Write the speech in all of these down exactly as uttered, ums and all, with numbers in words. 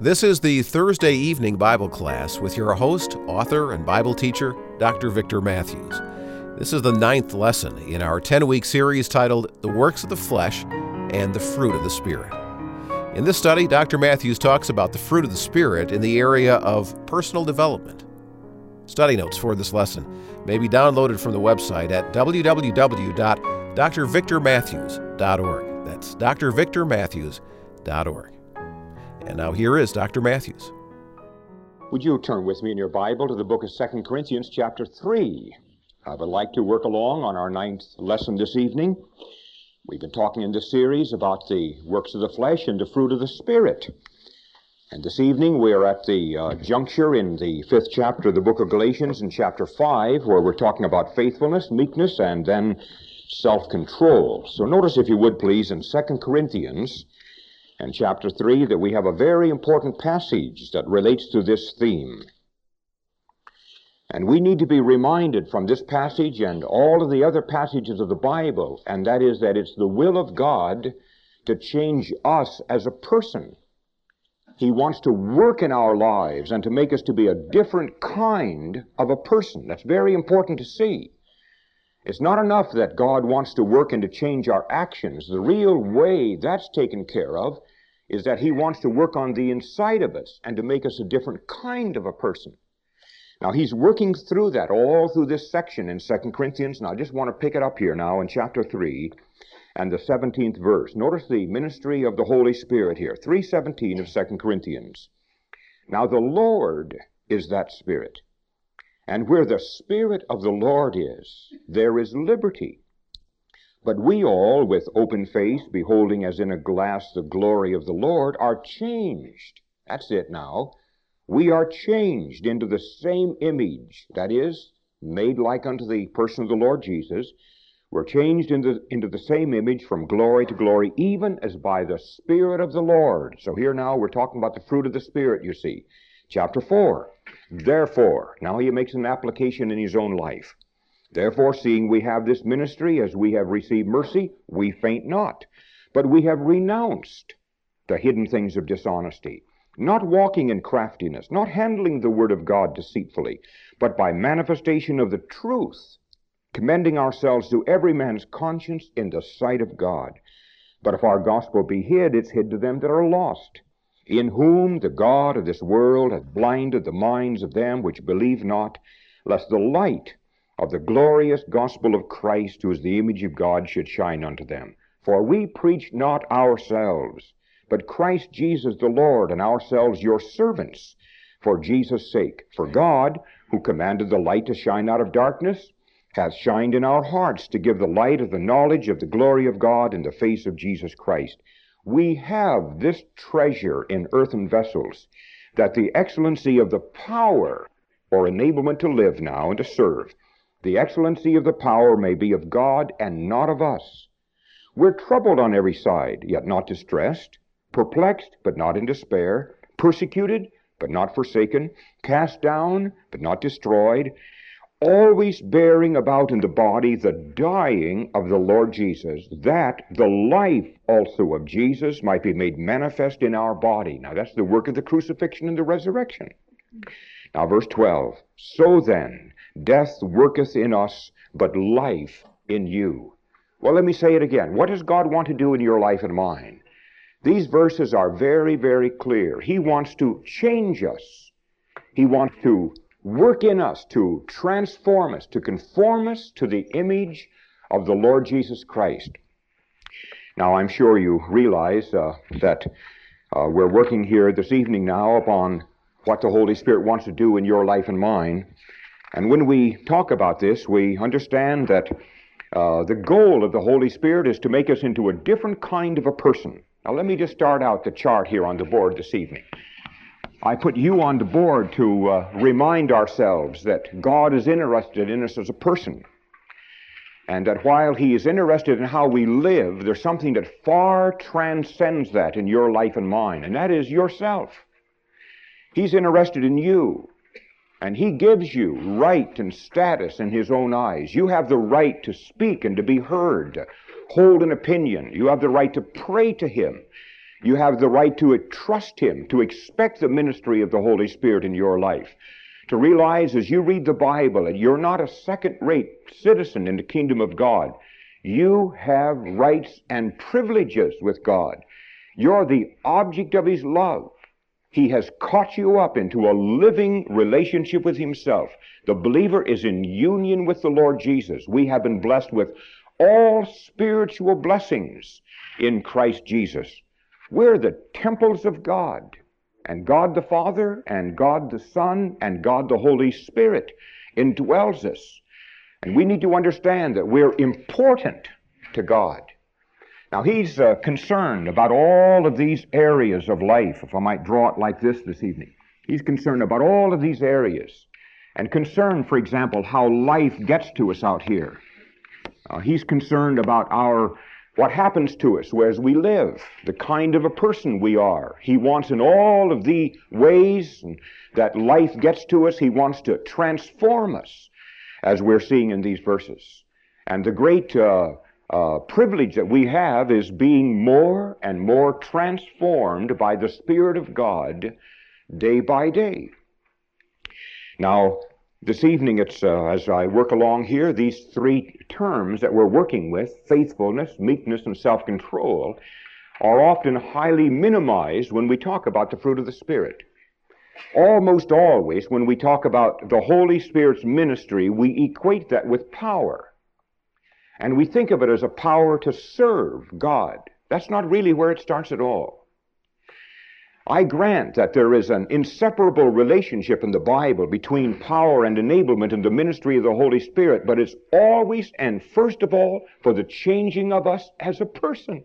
This is the Thursday evening Bible class with your host, author, and Bible teacher, Doctor Victor Matthews. This is the ninth lesson in our ten-week series titled The Works of the Flesh and the Fruit of the Spirit. In this study, Doctor Matthews talks about the fruit of the Spirit in the area of personal development. Study notes for this lesson may be downloaded from the website at w w w dot d r victor matthews dot org. That's d r victor matthews dot org. And now here is Doctor Matthews. Would you turn with me in your Bible to the book of Second Corinthians chapter three? I would like to work along on our ninth lesson this evening. We've been talking in this series about the works of the flesh and the fruit of the Spirit. And this evening we are at the uh, juncture in the fifth chapter of the book of Galatians in chapter five, where we're talking about faithfulness, meekness, and then self-control. So notice, if you would please, in Second Corinthians and chapter three, that we have a very important passage that relates to this theme. And we need to be reminded from this passage and all of the other passages of the Bible, and that is that it's the will of God to change us as a person. He wants to work in our lives and to make us to be a different kind of a person. That's very important to see. It's not enough that God wants to work and to change our actions. The real way that's taken care of is that He wants to work on the inside of us and to make us a different kind of a person. Now, He's working through that all through this section in Second Corinthians, and I just want to pick it up here now in chapter three and the seventeenth verse. Notice the ministry of the Holy Spirit here, three seventeen of Second Corinthians. Now, the Lord is that Spirit, and where the Spirit of the Lord is, there is liberty. But we all, with open face, beholding as in a glass the glory of the Lord, are changed. That's it now. We are changed into the same image, that is, made like unto the person of the Lord Jesus. We're changed into, into the same image from glory to glory, even as by the Spirit of the Lord. So here now we're talking about the fruit of the Spirit, you see. Chapter four. Therefore, now he makes an application in his own life. Therefore, seeing we have this ministry, as we have received mercy, we faint not, but we have renounced the hidden things of dishonesty, not walking in craftiness, not handling the word of God deceitfully, but by manifestation of the truth, commending ourselves to every man's conscience in the sight of God. But if our gospel be hid, it's hid to them that are lost, in whom the God of this world hath blinded the minds of them which believe not, lest the light of the glorious gospel of Christ, who is the image of God, should shine unto them. For we preach not ourselves, but Christ Jesus the Lord, and ourselves your servants, for Jesus' sake. For God, who commanded the light to shine out of darkness, hath shined in our hearts to give the light of the knowledge of the glory of God in the face of Jesus Christ. We have this treasure in earthen vessels, that the excellency of the power, or enablement to live now and to serve, the excellency of the power may be of God and not of us. We're troubled on every side, yet not distressed, perplexed, but not in despair, persecuted, but not forsaken, cast down, but not destroyed, always bearing about in the body the dying of the Lord Jesus, that the life also of Jesus might be made manifest in our body. Now that's the work of the crucifixion and the resurrection. Now verse twelve, so then death worketh in us, but life in you. Well, let me say it again. What does God want to do in your life and mine? These verses are very, very clear. He wants to change us. He wants to work in us, to transform us, to conform us to the image of the Lord Jesus Christ. Now, I'm sure you realize uh, that uh, we're working here this evening now upon what the Holy Spirit wants to do in your life and mine. And when we talk about this, we understand that uh, the goal of the Holy Spirit is to make us into a different kind of a person. Now, let me just start out the chart here on the board this evening. I put you on the board to uh, remind ourselves that God is interested in us as a person, and that while He is interested in how we live, there's something that far transcends that in your life and mine, and that is yourself. He's interested in you, and He gives you right and status in His own eyes. You have the right to speak and to be heard, hold an opinion. You have the right to pray to Him. You have the right to trust Him, to expect the ministry of the Holy Spirit in your life, to realize as you read the Bible that you're not a second-rate citizen in the kingdom of God. You have rights and privileges with God. You're the object of His love. He has caught you up into a living relationship with Himself. The believer is in union with the Lord Jesus. We have been blessed with all spiritual blessings in Christ Jesus. We're the temples of God, and God the Father, and God the Son, and God the Holy Spirit indwells us. And we need to understand that we're important to God. Now, He's uh, concerned about all of these areas of life, if I might draw it like this this evening. He's concerned about all of these areas, and concerned, for example, how life gets to us out here. Uh, he's concerned about our what happens to us as we live, the kind of a person we are. He wants in all of the ways that life gets to us, He wants to transform us, as we're seeing in these verses. And the great uh, uh, privilege that we have is being more and more transformed by the Spirit of God day by day. Now, this evening, it's uh, as I work along here, these three terms that we're working with, faithfulness, meekness, and self-control, are often highly minimized when we talk about the fruit of the Spirit. Almost always, when we talk about the Holy Spirit's ministry, we equate that with power. And we think of it as a power to serve God. That's not really where it starts at all. I grant that there is an inseparable relationship in the Bible between power and enablement in the ministry of the Holy Spirit, but it's always and first of all for the changing of us as a person.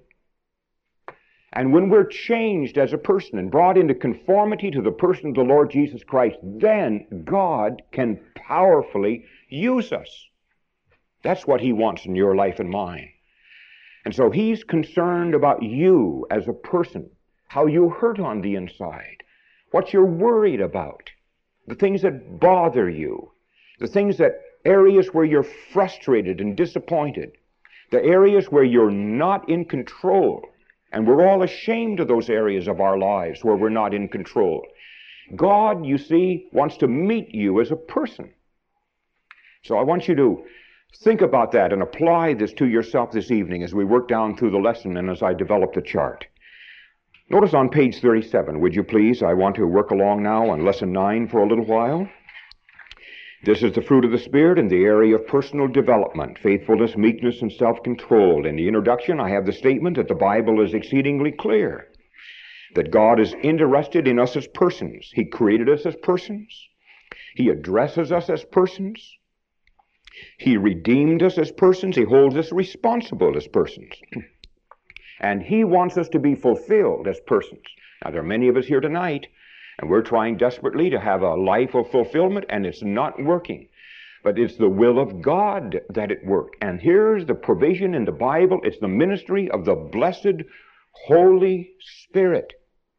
And when we're changed as a person and brought into conformity to the person of the Lord Jesus Christ, then God can powerfully use us. That's what He wants in your life and mine. And so He's concerned about you as a person, how you hurt on the inside, what you're worried about, the things that bother you, the things that, areas where you're frustrated and disappointed, the areas where you're not in control. And we're all ashamed of those areas of our lives where we're not in control. God, you see, wants to meet you as a person. So I want you to think about that and apply this to yourself this evening as we work down through the lesson and as I develop the chart. Notice on page thirty-seven, would you please? I want to work along now on lesson nine for a little while. This is the fruit of the Spirit in the area of personal development, faithfulness, meekness, and self-control. In the introduction, I have the statement that the Bible is exceedingly clear, that God is interested in us as persons. He created us as persons. He addresses us as persons. He redeemed us as persons. He holds us responsible as persons. And He wants us to be fulfilled as persons. Now, there are many of us here tonight, and we're trying desperately to have a life of fulfillment, and it's not working. But it's the will of God that it worked. And here's the provision in the Bible. It's the ministry of the blessed Holy Spirit.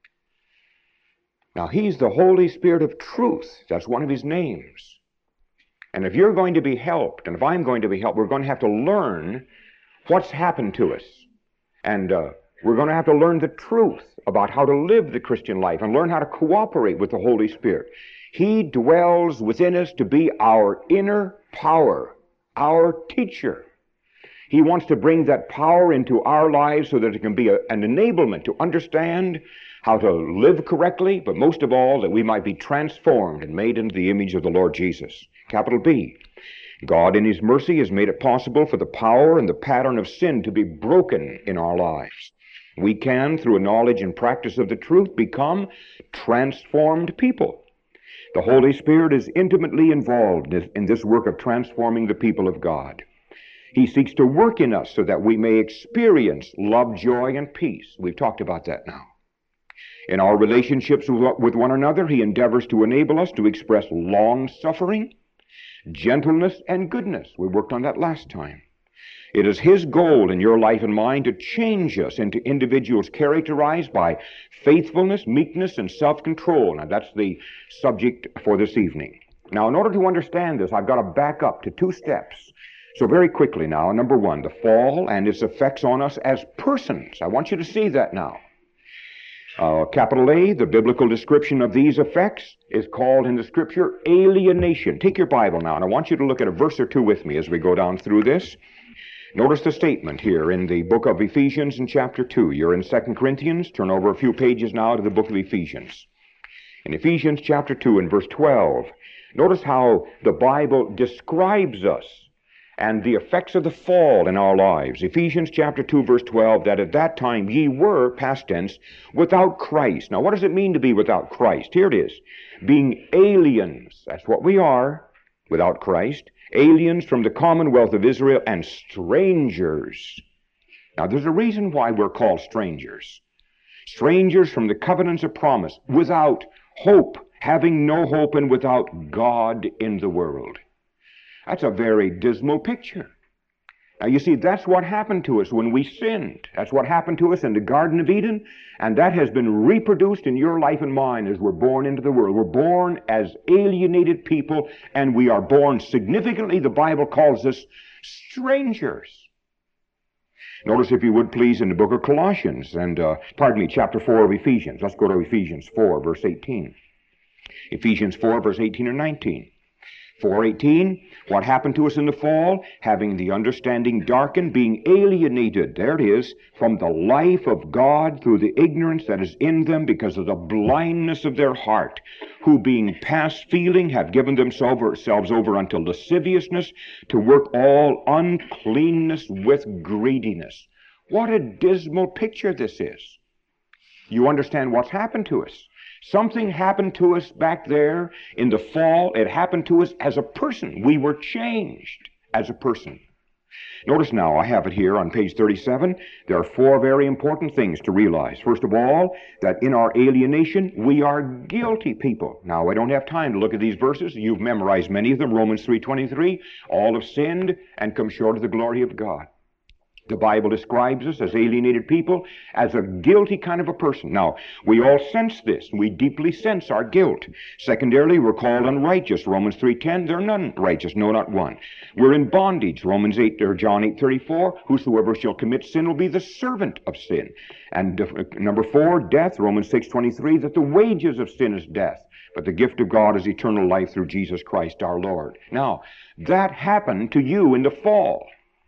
Now, He's the Holy Spirit of truth. That's one of His names. And if you're going to be helped, and if I'm going to be helped, we're going to have to learn what's happened to us. And uh, we're going to have to learn the truth about how to live the Christian life and learn how to cooperate with the Holy Spirit. He dwells within us to be our inner power, our teacher. He wants to bring that power into our lives so that it can be a, an enablement to understand how to live correctly, but most of all, that we might be transformed and made into the image of the Lord Jesus. Capital B. God in His mercy has made it possible for the power and the pattern of sin to be broken in our lives. We can, through a knowledge and practice of the truth, become transformed people. The Holy Spirit is intimately involved in this work of transforming the people of God. He seeks to work in us so that we may experience love, joy, and peace. We've talked about that now. In our relationships with one another, He endeavors to enable us to express long-suffering, gentleness, and goodness. We worked on that last time. It is His goal in your life and mine to change us into individuals characterized by faithfulness, meekness, and self-control. Now, that's the subject for this evening. Now, in order to understand this, I've got to back up to two steps. So very quickly now, number one, the fall and its effects on us as persons. I want you to see that now. Uh, capital A, the biblical description of these effects is called in the Scripture alienation. Take your Bible now, and I want you to look at a verse or two with me as we go down through this. Notice the statement here in the book of Ephesians in chapter two. You're in Second Corinthians. Turn over a few pages now to the book of Ephesians. In Ephesians chapter two and verse twelve, notice how the Bible describes us and the effects of the fall in our lives. Ephesians chapter two, verse twelve, that at that time ye were, past tense, without Christ. Now, what does it mean to be without Christ? Here it is. Being aliens, that's what we are, without Christ. Aliens from the commonwealth of Israel and strangers. Now, there's a reason why we're called strangers. Strangers from the covenants of promise, without hope, having no hope, and without God in the world. That's a very dismal picture. Now, you see, that's what happened to us when we sinned. That's what happened to us in the Garden of Eden, and that has been reproduced in your life and mine as we're born into the world. We're born as alienated people, and we are born significantly, the Bible calls us strangers. Notice, if you would please, in the book of Colossians, and, uh, pardon me, chapter four of Ephesians. Let's go to Ephesians four, verse eighteen. Ephesians four, verse eighteen and nineteen. four eighteen, what happened to us in the fall? Having the understanding darkened, being alienated, there it is, from the life of God through the ignorance that is in them because of the blindness of their heart, who being past feeling have given themselves over unto lasciviousness to work all uncleanness with greediness. What a dismal picture this is. You understand what's happened to us. Something happened to us back there in the fall. It happened to us as a person. We were changed as a person. Notice now, I have it here on page thirty-seven. There are four very important things to realize. First of all, that in our alienation, we are guilty people. Now, I don't have time to look at these verses. You've memorized many of them. Romans three twenty-three, all have sinned and come short of the glory of God. The Bible describes us as alienated people, as a guilty kind of a person. Now, we all sense this. We deeply sense our guilt. Secondarily, we're called unrighteous. Romans three ten, there are none righteous, no, not one. We're in bondage. Romans eight, or John eight thirty-four, whosoever shall commit sin will be the servant of sin. And uh, number four, death. Romans six twenty-three, that the wages of sin is death, but the gift of God is eternal life through Jesus Christ our Lord. Now, that happened to you in the fall.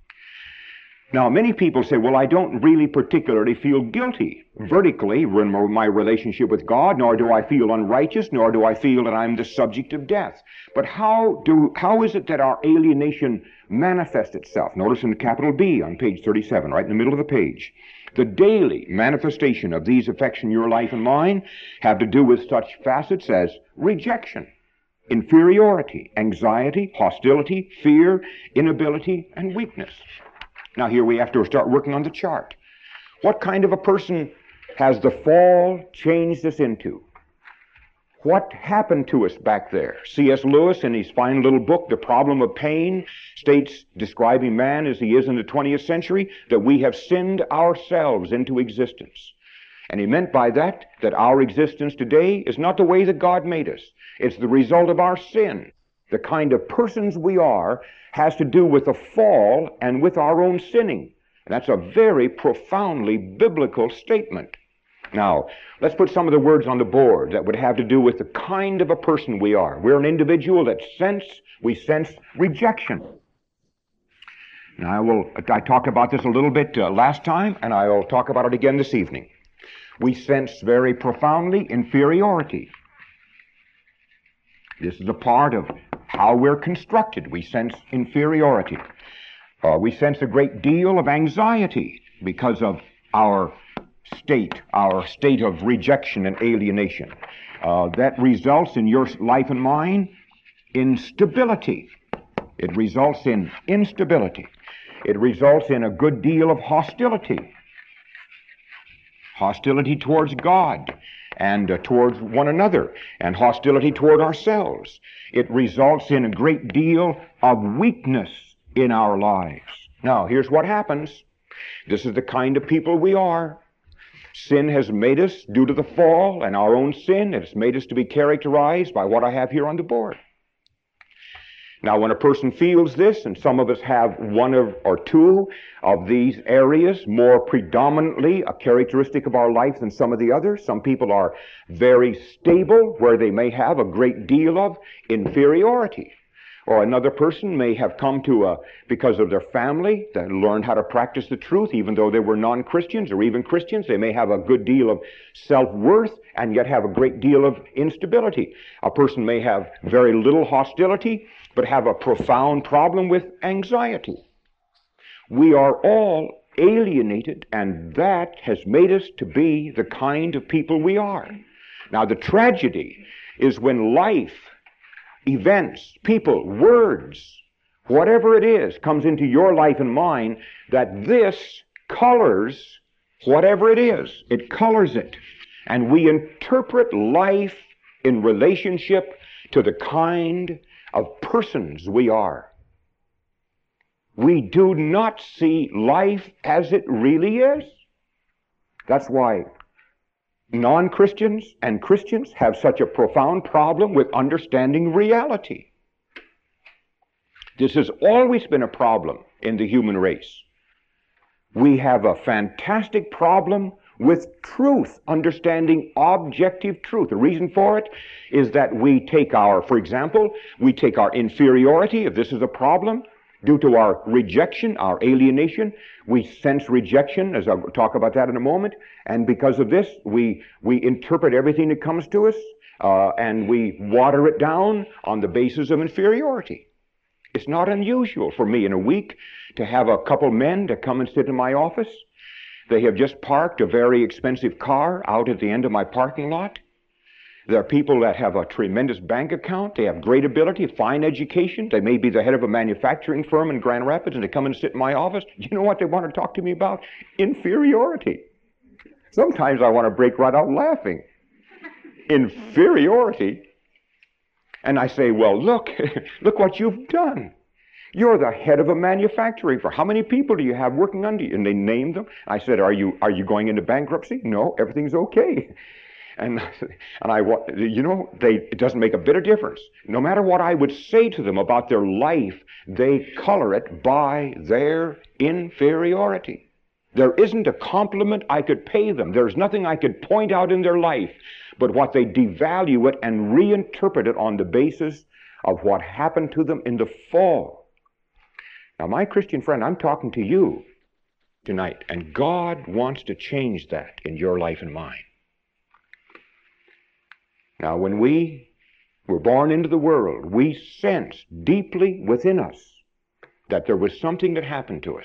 Now, many people say, well, I don't really particularly feel guilty vertically in my relationship with God, nor do I feel unrighteous, nor do I feel that I'm the subject of death. But how do how is it that our alienation manifests itself? Notice in capital B on page thirty-seven, right in the middle of the page. The daily manifestation of these effects in your life and mine have to do with such facets as rejection, inferiority, anxiety, hostility, fear, inability, and weakness. Now here we have to start working on the chart. What kind of a person has the fall changed us into? What happened to us back there? C S Lewis, in his fine little book, The Problem of Pain, states, describing man as he is in the twentieth century, that we have sinned ourselves into existence. And he meant by that, that our existence today is not the way that God made us. It's the result of our sin. The kind of persons we are has to do with the fall and with our own sinning. And that's a very profoundly biblical statement. Now, let's put some of the words on the board that would have to do with the kind of a person we are. We're an individual that sense, we sense rejection. Now, I will, I talked about this a little bit uh, last time, and I will talk about it again this evening. We sense very profoundly inferiority. This is a part of how we're constructed. We sense inferiority. Uh, we sense a great deal of anxiety because of our state, our state of rejection and alienation. Uh, that results in your life and mine in stability. It results in instability. It results in a good deal of hostility. Hostility towards God and uh, towards one another, and hostility toward ourselves. It results in a great deal of weakness in our lives. Now, here's what happens. This is the kind of people we are. Sin has made us, due to the fall and our own sin, it has made us to be characterized by what I have here on the board. Now, when a person feels this, and some of us have one of, or two of these areas more predominantly a characteristic of our life than some of the others, some people are very stable where they may have a great deal of inferiority. Or another person may have come to a, because of their family, that learned how to practice the truth, even though they were non-Christians or even Christians. They may have a good deal of self-worth and yet have a great deal of instability. A person may have very little hostility, but have a profound problem with anxiety. We are all alienated, and that has made us to be the kind of people we are. Now, the tragedy is when life, events, people, words, whatever it is, comes into your life and mine, that this colors whatever it is. It colors it. And we interpret life in relationship to the kind of persons we are. We do not see life as it really is. That's why non-Christians and Christians have such a profound problem with understanding reality. This has always been a problem in the human race. We have a fantastic problem with truth, understanding objective truth. The reason for it is that we take our, for example, we take our inferiority, if this is a problem, due to our rejection, our alienation. We sense rejection, as I'll talk about that in a moment, and because of this, we, we interpret everything that comes to us, uh, and we water it down on the basis of inferiority. It's not unusual for me in a week to have a couple men to come and sit in my office. They have just parked a very expensive car out at the end of my parking lot. There are people that have a tremendous bank account. They have great ability, fine education. They may be the head of a manufacturing firm in Grand Rapids, and they come and sit in my office. You know what they want to talk to me about? Inferiority. Sometimes I want to break right out laughing. Inferiority. And I say, well, look, look what you've done. You're the head of a manufacturing firm. How many people do you have working under you? And they named them. I said, are you, are you going into bankruptcy? No, everything's okay. And, and I, you know, they, it doesn't make a bit of difference. No matter what I would say to them about their life, they color it by their inferiority. There isn't a compliment I could pay them. There's nothing I could point out in their life, but what they devalue it and reinterpret it on the basis of what happened to them in the fall. Now, my Christian friend, I'm talking to you tonight, and God wants to change that in your life and mine. Now, when we were born into the world, we sensed deeply within us that there was something that happened to us.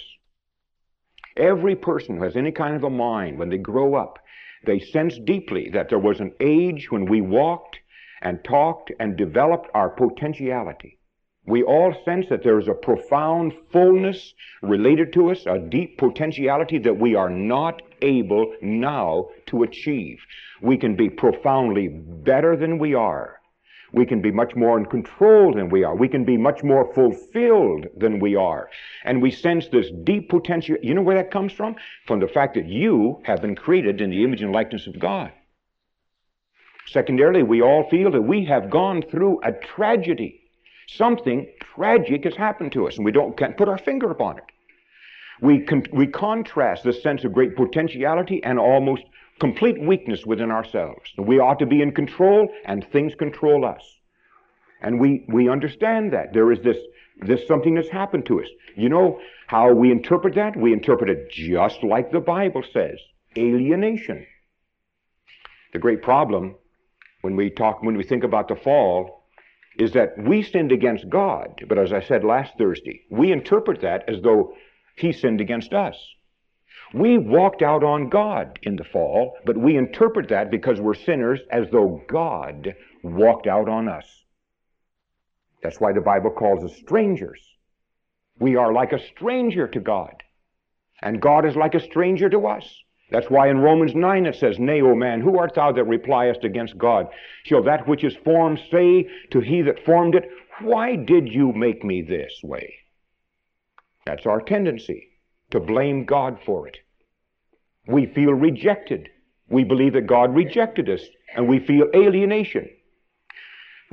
Every person who has any kind of a mind, when they grow up, they sense deeply that there was an age when we walked and talked and developed our potentiality. We all sense that there is a profound fullness related to us, a deep potentiality that we are not able now to achieve. We can be profoundly better than we are. We can be much more in control than we are. We can be much more fulfilled than we are. And we sense this deep potential. You know where that comes from? From the fact that you have been created in the image and likeness of God. Secondarily, we all feel that we have gone through a tragedy. Something tragic has happened to us, and we don't can't put our finger upon it. We, con we contrast this sense of great potentiality and almost complete weakness within ourselves. We ought to be in control, and things control us. And we, we understand that. There is this, this something that's happened to us. You know how we interpret that? We interpret it just like the Bible says. Alienation. The great problem when we talk, when we think about the fall, is that we sinned against God, but as I said last Thursday, we interpret that as though He sinned against us. We walked out on God in the fall, but we interpret that because we're sinners as though God walked out on us. That's why the Bible calls us strangers. We are like a stranger to God, and God is like a stranger to us. That's why in Romans nine it says, Nay, O man, who art thou that repliest against God? Shall that which is formed say to he that formed it, Why did you make me this way? That's our tendency, to blame God for it. We feel rejected. We believe that God rejected us, and we feel alienation.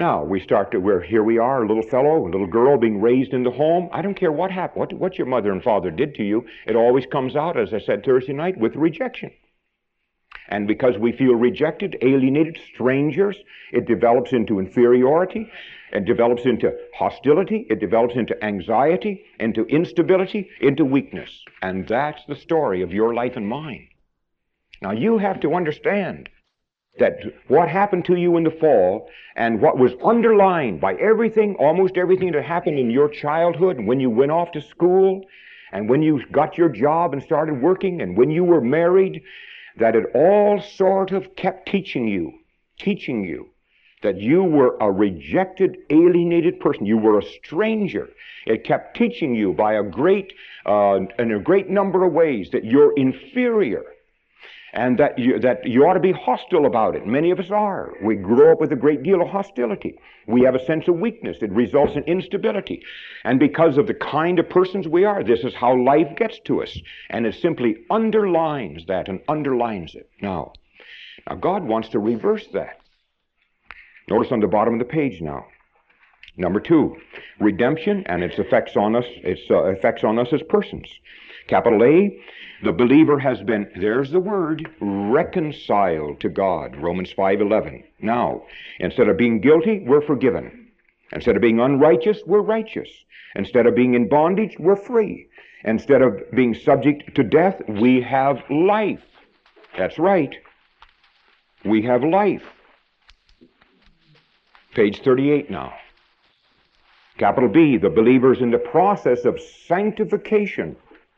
Now, we start to, where here we are, a little fellow, a little girl being raised in the home. I don't care what happened, what, what your mother and father did to you. It always comes out, as I said Thursday night, with rejection. And because we feel rejected, alienated, strangers, it develops into inferiority. It develops into hostility. It develops into anxiety, into instability, into weakness. And that's the story of your life and mine. Now, you have to understand that what happened to you in the fall and what was underlined by everything, almost everything that happened in your childhood, and when you went off to school, and when you got your job and started working, and when you were married, that it all sort of kept teaching you, teaching you that you were a rejected, alienated person. You were a stranger. It kept teaching you by a great, uh, in a great number of ways that you're inferior. And that you, that you ought to be hostile about it. Many of us are. We grow up with a great deal of hostility. We have a sense of weakness. It results in instability. And because of the kind of persons we are, this is how life gets to us. And it simply underlines that and underlines it. Now, now God wants to reverse that. Notice on the bottom of the page now. Number two, redemption and its effects on us, its uh, effects on us as persons. Capital A, the believer has been, there's the word, reconciled to God, Romans five eleven. Now, instead of being guilty, we're forgiven. Instead of being unrighteous, we're righteous. Instead of being in bondage, we're free. Instead of being subject to death, we have life. That's right. We have life. Page thirty-eight now. Capital B, the believer's in the process of sanctification.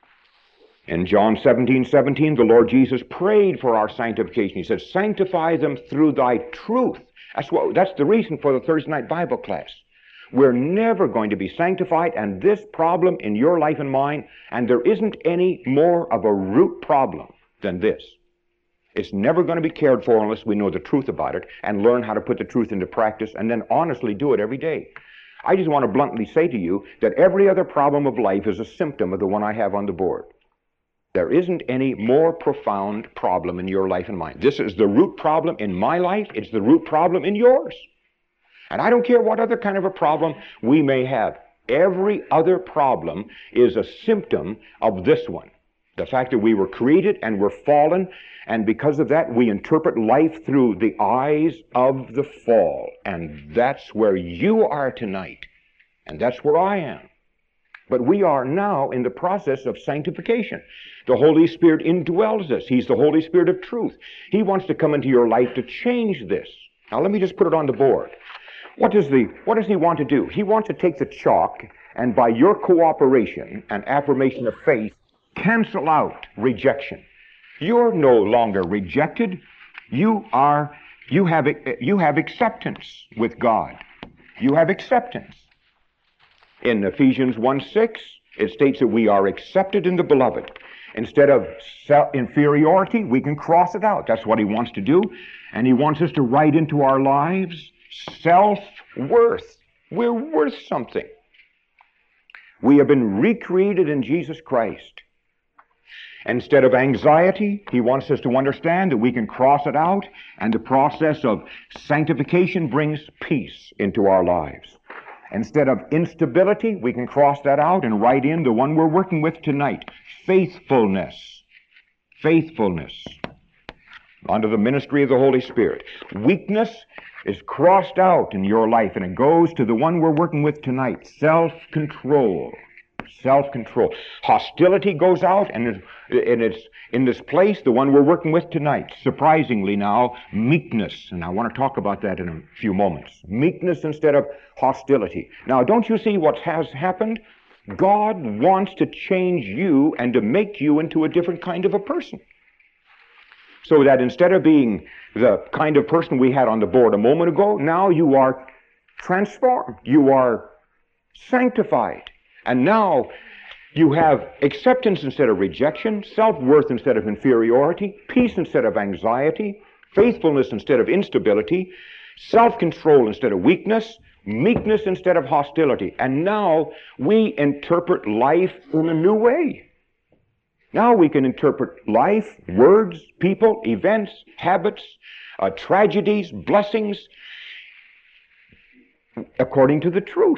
In John seventeen seventeen, the Lord Jesus prayed for our sanctification. He said, sanctify them through thy truth. That's what, that's the reason for the Thursday night Bible class. We're never going to be sanctified, and this problem in your life and mine, and there isn't any more of a root problem than this. It's never going to be cared for unless we know the truth about it and learn how to put the truth into practice and then honestly do it every day. I just want to bluntly say to you that every other problem of life is a symptom of the one I have on the board. There isn't any more profound problem in your life and mine. This is the root problem in my life. It's the root problem in yours. And I don't care what other kind of a problem we may have. Every other problem is a symptom of this one. The fact that we were created and we're fallen, and because of that we interpret life through the eyes of the fall. And that's where you are tonight. And that's where I am. But we are now in the process of sanctification. The Holy Spirit indwells us. He's the Holy Spirit of truth. He wants to come into your life to change this. Now let me just put it on the board. What does the, what does he want to do? He wants to take the chalk and by your cooperation and affirmation of faith, cancel out rejection. You're no longer rejected. You are, you have, you have acceptance with God. You have acceptance. In Ephesians one six, it states that we are accepted in the beloved. Instead of inferiority, we can cross it out. That's what he wants to do. And he wants us to write into our lives self-worth. We're worth something. We have been recreated in Jesus Christ. Instead of anxiety, he wants us to understand that we can cross it out, and the process of sanctification brings peace into our lives. Instead of instability, we can cross that out and write in the one we're working with tonight, faithfulness. Faithfulness. Under the ministry of the Holy Spirit. Weakness is crossed out in your life, and it goes to the one we're working with tonight, self-control. Self-control. Hostility goes out, and it's in this place, the one we're working with tonight. Surprisingly now, meekness. And I want to talk about that in a few moments. Meekness instead of hostility. Now, don't you see what has happened? God wants to change you and to make you into a different kind of a person. So that instead of being the kind of person we had on the board a moment ago, now you are transformed. You are sanctified. And now you have acceptance instead of rejection, self-worth instead of inferiority, peace instead of anxiety, faithfulness instead of instability, self-control instead of weakness, meekness instead of hostility. And now we interpret life in a new way. Now we can interpret life, words, people, events, habits, uh, tragedies, blessings, according to the truth.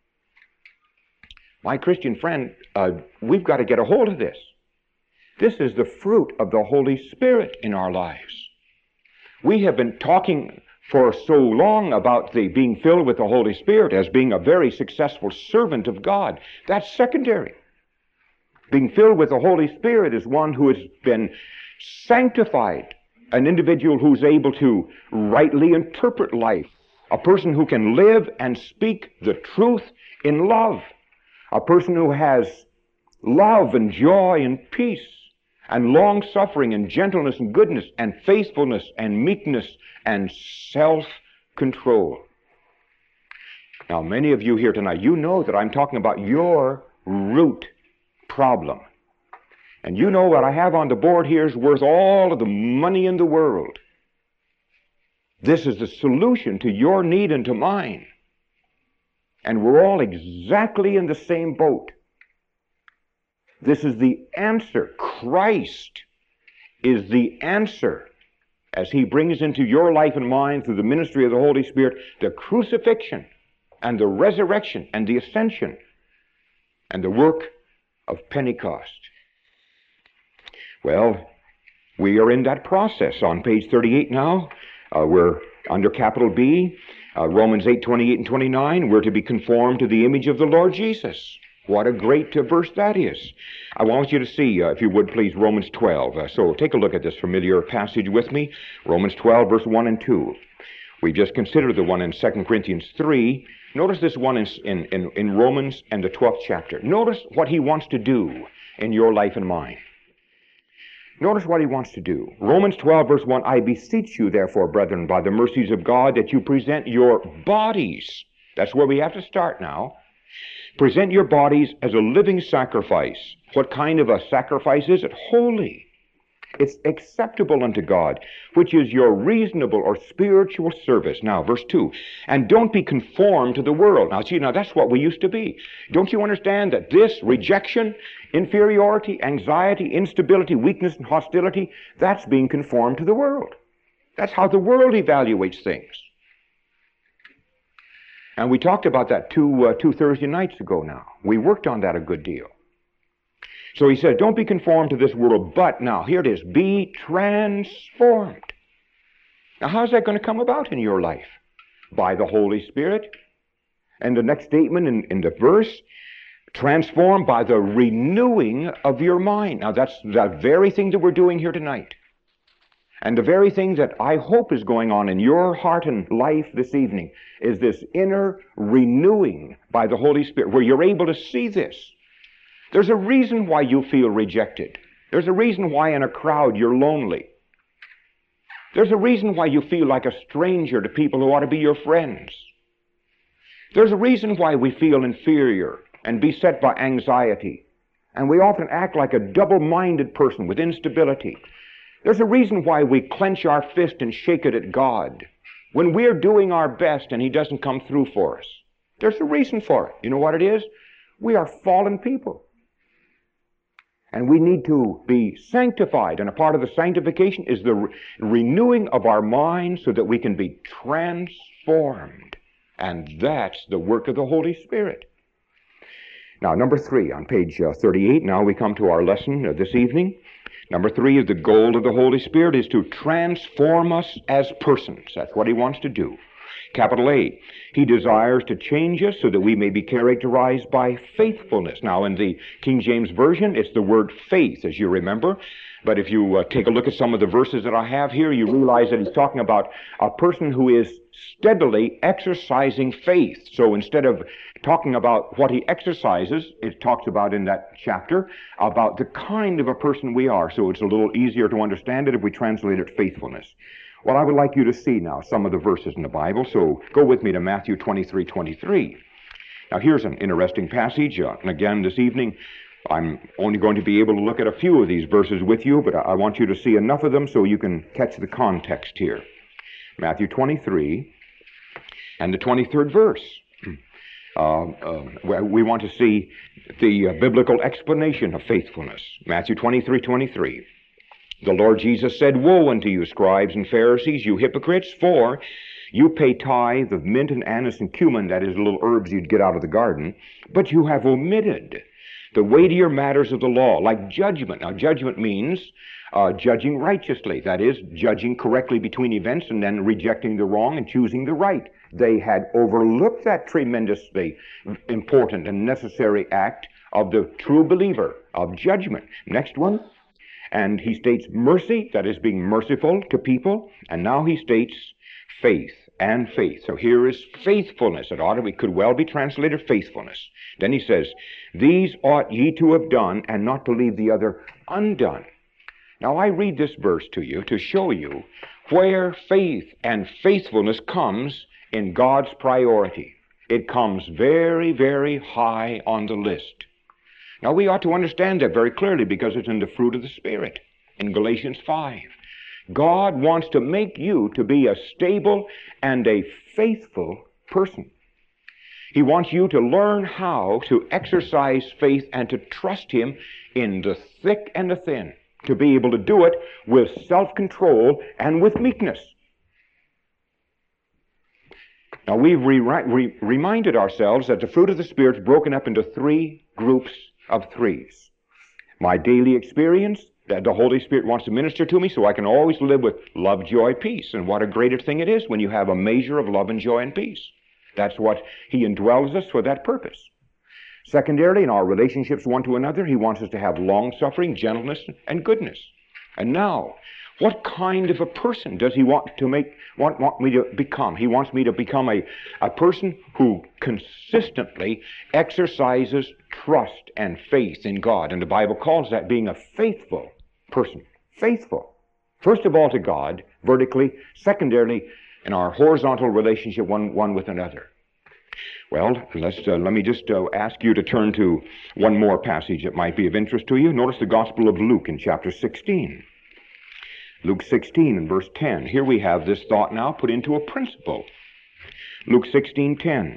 My Christian friend, uh, we've got to get a hold of this. This is the fruit of the Holy Spirit in our lives. We have been talking for so long about the being filled with the Holy Spirit as being a very successful servant of God. That's secondary. Being filled with the Holy Spirit is one who has been sanctified, an individual who's able to rightly interpret life, a person who can live and speak the truth in love, a person who has love and joy and peace and long-suffering and gentleness and goodness and faithfulness and meekness and self-control. Now, many of you here tonight, you know that I'm talking about your root problem. And you know what I have on the board here is worth all of the money in the world. This is the solution to your need and to mine. And we're all exactly in the same boat. This is the answer. Christ is the answer as he brings into your life and mine through the ministry of the Holy Spirit the crucifixion and the resurrection and the ascension and the work of Pentecost. Well, we are in that process on page thirty-eight now. Uh, we're under capital B, uh, Romans eight, twenty-eight and twenty-nine. We're to be conformed to the image of the Lord Jesus. What a great uh, verse that is. I want you to see, uh, if you would please, Romans twelve. Uh, so take a look at this familiar passage with me. Romans twelve, verse one and two. We just considered the one in Second Corinthians three. Notice this one in, in, in, in Romans and the twelfth chapter. Notice what he wants to do in your life and mine. Notice what he wants to do. Romans twelve, verse one, I beseech you, therefore, brethren, by the mercies of God, that you present your bodies. That's where we have to start now. Present your bodies as a living sacrifice. What kind of a sacrifice is it? Holy. It's acceptable unto God, which is your reasonable or spiritual service. Now, verse two, and don't be conformed to the world. Now, see, now that's what we used to be. Don't you understand that this rejection, inferiority, anxiety, instability, weakness, and hostility, that's being conformed to the world. That's how the world evaluates things. And we talked about that two, uh, two Thursday nights ago now. We worked on that a good deal. So he says, don't be conformed to this world, but now, here it is, be transformed. Now, how's that going to come about in your life? By the Holy Spirit. And the next statement in, in the verse, transformed by the renewing of your mind. Now, that's the very thing that we're doing here tonight. And the very thing that I hope is going on in your heart and life this evening is this inner renewing by the Holy Spirit, where you're able to see this. There's a reason why you feel rejected. There's a reason why in a crowd you're lonely. There's a reason why you feel like a stranger to people who ought to be your friends. There's a reason why we feel inferior and beset by anxiety. And we often act like a double-minded person with instability. There's a reason why we clench our fist and shake it at God when we're doing our best and he doesn't come through for us. There's a reason for it. You know what it is? We are fallen people. And we need to be sanctified. And a part of the sanctification is the re- renewing of our minds so that we can be transformed. And that's the work of the Holy Spirit. Now, number three, on page uh, thirty-eight, now we come to our lesson uh, this evening. Number three is the goal of the Holy Spirit is to transform us as persons. That's what he wants to do. Capital A, he desires to change us so that we may be characterized by faithfulness. Now, in the King James Version, it's the word faith, as you remember. But if you uh, take a look at some of the verses that I have here, you realize that he's talking about a person who is steadily exercising faith. So instead of talking about what he exercises, it talks about in that chapter about the kind of a person we are. So it's a little easier to understand it if we translate it faithfulness. Well, I would like you to see now some of the verses in the Bible, so go with me to Matthew twenty-three twenty-three. Now, here's an interesting passage, uh, and again, this evening, I'm only going to be able to look at a few of these verses with you, but I want you to see enough of them so you can catch the context here. Matthew twenty-three and the twenty-third verse. Uh, uh, we want to see the uh, biblical explanation of faithfulness. Matthew twenty-three twenty-three. The Lord Jesus said, Woe unto you, scribes and Pharisees, you hypocrites, for You pay tithe of mint and anise and cumin, that is, little herbs you'd get out of the garden, but you have omitted the weightier matters of the law, like judgment. Now, judgment means uh, judging righteously. That is, judging correctly between events and then rejecting the wrong and choosing the right. They had overlooked that tremendously important and necessary act of the true believer, of judgment. Next one. And he states mercy, that is, being merciful to people. And now he states faith and faith. So here is faithfulness. It ought to be, could well be translated faithfulness. Then he says, these ought ye to have done, and not to leave the other undone. Now I read this verse to you to show you where faith and faithfulness comes in God's priority. It comes very, very high on the list. Now we ought to understand that very clearly because it's in the fruit of the Spirit in Galatians five. God wants to make you to be a stable and a faithful person. He wants you to learn how to exercise faith and to trust Him in the thick and the thin, to be able to do it with self-control and with meekness. Now we've re- re- reminded ourselves that the fruit of the Spirit is broken up into three groups of threes. My daily experience, that the Holy Spirit wants to minister to me so I can always live with love, joy, peace. And what a greater thing it is when you have a measure of love and joy and peace. That's what He indwells us for that purpose. Secondarily, in our relationships one to another, He wants us to have long-suffering, gentleness, and goodness. And now, what kind of a person does He want to make, want, want me to become? He wants me to become a, a person who consistently exercises trust and faith in God. And the Bible calls that being a faithful person. Faithful. First of all to God, vertically. Secondarily, in our horizontal relationship one, one with another. Well, let's, uh, let me just uh, ask you to turn to one more passage that might be of interest to you. Notice the Gospel of Luke in chapter sixteen. Luke sixteen and verse ten. Here we have this thought now put into a principle. Luke sixteen ten.